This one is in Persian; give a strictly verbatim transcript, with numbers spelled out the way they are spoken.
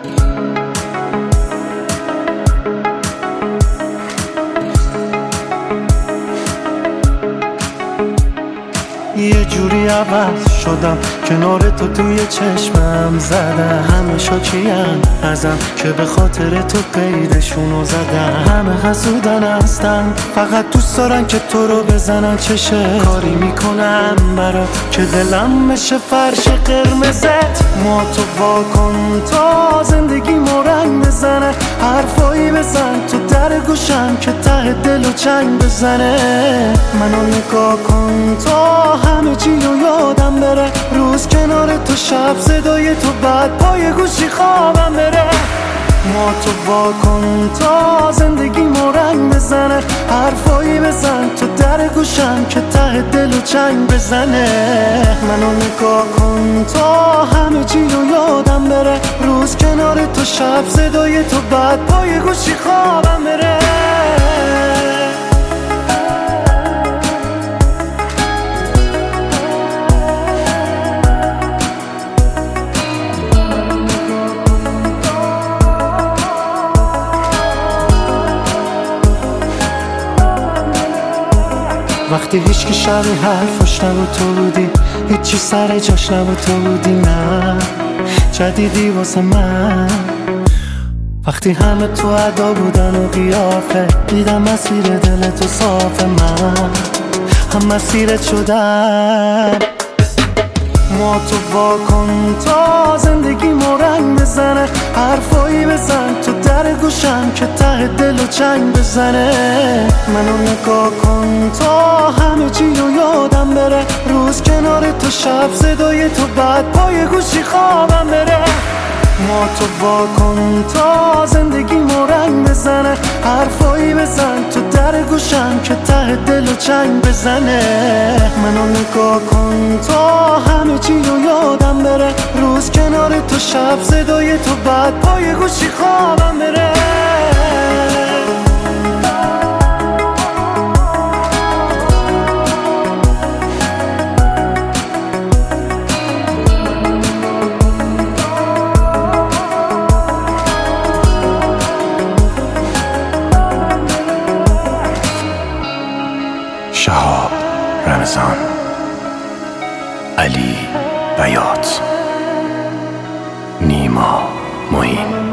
یه جوری عوض شدم کنار تو توی چشمم زدم. همه شاکین ازم که به خاطر تو قیدشونو زدم. همه حسودن هستن فقط دوست دارن که تو رو بزنن. چشه کاری میکنم برات که دلم بشه فرش قرمزت. ما تو واکن تا زندگی رنگ بزنه. حرفایی بزن تو در گوشم که ته دل و چنگ بزنه. منو نگاه کن تا همه چی رو یادم بره. روز کنار تو شب صدای تو بعد پای گوشی خوابم بره. ما تو واکن تا زندگی رنگ بزنه. حرفایی بزن تو در گوشم که ته دل و چنگ بزنه. منو نگاه کن تا همه چی رو یادم بره. روز کنار تو شب صدای تو بعد پای گوشی خوابم بره. وقتی هیچ کی شبیه حرفش نبود تو بودی. هیچی سر جاش نبود تو بودی. نه جدیدی واسه من. وقتی همه تو ادا بودن و قیافه دیدم مسیر دل تو صافه. من هم مسیرت شدم. ما تو واکن تا زندگی رنگ بزنه. حرفایی بزن تو در گوشم که ته دل و چنگ بزنه. منو نگاه کن تا همه چی رو یادم بره. روز کنار تو شب صدای تو بعد پای گوشی خوابم بره. ما تو واکن تا زندگی رنگ بزنه. حرفایی بزن تو در گوشم که ته دل و چنگ بزنه. منو نگاه کن تا همه چی رو یادم بره. روز کنار تو شب صدای تو بعد پای گوشی خوابم بره. شهاب رمضان، علی بیات، نیما معین.